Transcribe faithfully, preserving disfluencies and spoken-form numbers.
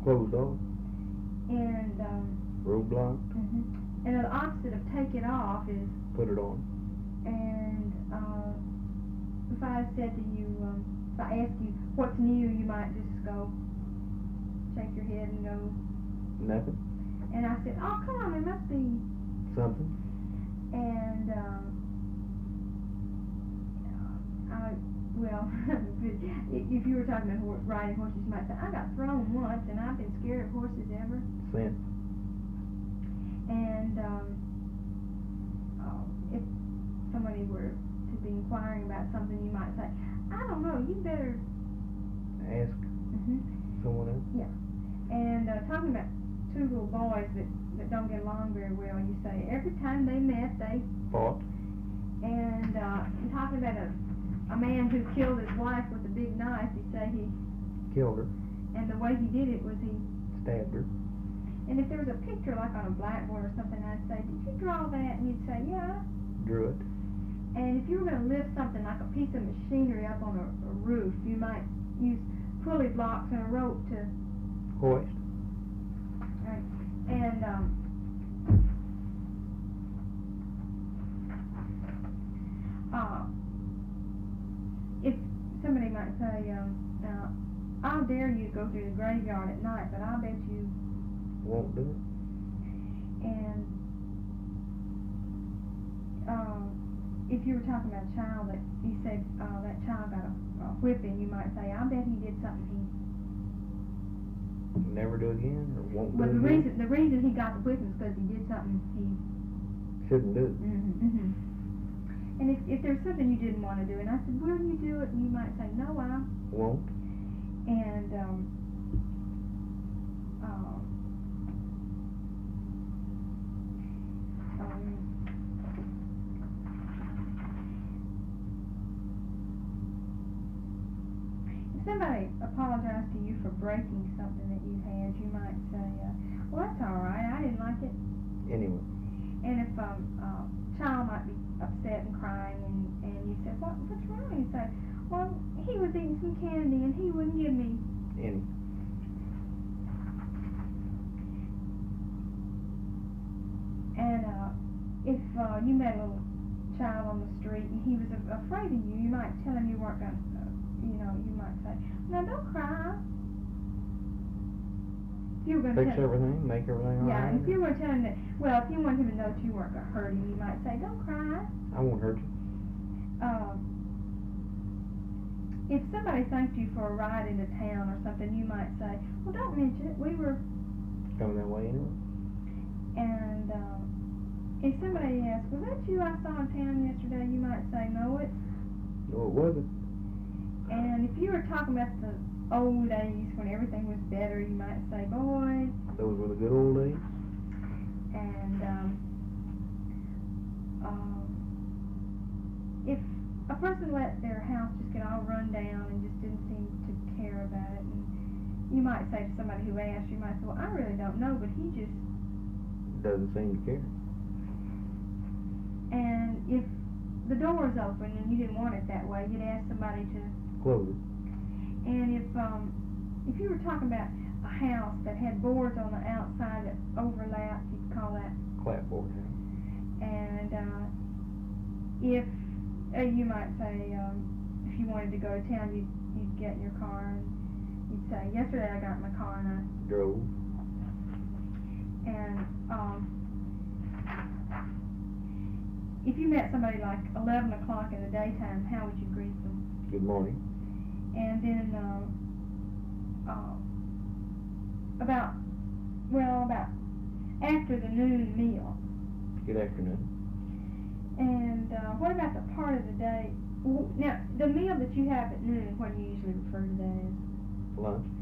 Closed off. And, um... Roadblock. Mm-hmm. And the opposite of take it off is... Put it on. And, uh... if I said to you, um... if I asked you what's new, you might just go... shake your head and go... Nothing. And I said, oh, come on, there must be... Something. And, um... I... Well, if you were talking about horse, riding horses, you might say, I got thrown once, and I've been scared of horses ever. Since. And um, uh, if somebody were to be inquiring about something, you might say, I don't know, you better... Ask mm-hmm. someone else? Yeah. And uh, talking about two little boys that, that don't get along very well, you say, every time they met, they... Fought. And uh, talking about a... A man who killed his wife with a big knife, you say he... Killed her. And the way he did it was he... Stabbed her. And if there was a picture like on a blackboard or something, I'd say, did you draw that? And you'd say, yeah. Drew it. And if you were going to lift something like a piece of machinery up on a, a roof, you might use pulley blocks and a rope to... Hoist. Right. And, um... Uh... If somebody might say, um, uh, I'll dare you to go through the graveyard at night, but I'll bet you won't do it. And uh, if you were talking about a child that you said uh, that child got a, a whipping, you might say, I bet he did something he never do again or won't do but again. the reason the reason he got the whipping is because he did something he shouldn't do. Mm-hmm, mm-hmm. And if, if there's something you didn't want to do, and I said, will you do it? And you might say, no, I won't. And, um, um, um, if somebody apologized to you for breaking something that you had, you might say, uh, well, that's all right, I didn't like it. Anyway. And if um, a child might be upset and crying, and, and you said, what, what's wrong? You say, well, he was eating some candy, and he wouldn't give me any. And uh, if uh, you met a little child on the street, and he was a- afraid of you, you might tell him you weren't going to, uh, you know, you might say, no, don't cry. If you were going to fix everything, make everything all yeah, right. Yeah, if you were telling that, well, if you wanted him to know that you weren't going to hurt him, you might say, don't cry. I won't hurt you. Uh, if somebody thanked you for a ride into town or something, you might say, well, don't mention it. We were coming that way anyway. And um, if somebody asks, was that you I saw in town yesterday, you might say, no, it. No, it wasn't. And if you were talking about the old days when everything was better, you might say, boy. Those were the good old days. And um, um, if a person let their house just get all run down and just didn't seem to care about it, and you might say to somebody who asked, you might say, well, I really don't know, but he just doesn't seem to care. And if the door is open and you didn't want it that way, you'd ask somebody to close it. And if um, if you were talking about a house that had boards on the outside that overlapped, you'd call that clapboard. And uh, if uh, you might say, um, if you wanted to go to town, you'd you'd get in your car and you'd say, yesterday I got in my car and I drove. And um, if you met somebody like eleven o'clock in the daytime, how would you greet them? Good morning. And then uh, uh, about, well, about after the noon meal. Good afternoon. And uh, what about the part of the day? Now, the meal that you have at noon, what do you usually refer to that as? Lunch.